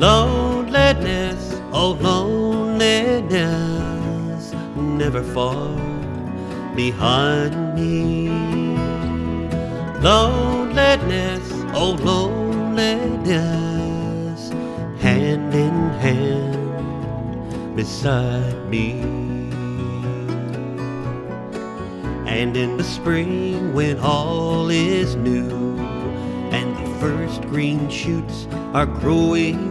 Loneliness, oh loneliness, never far behind me. Loneliness, oh loneliness, hand in hand beside me. And in the spring when all is new and the first green shoots are growing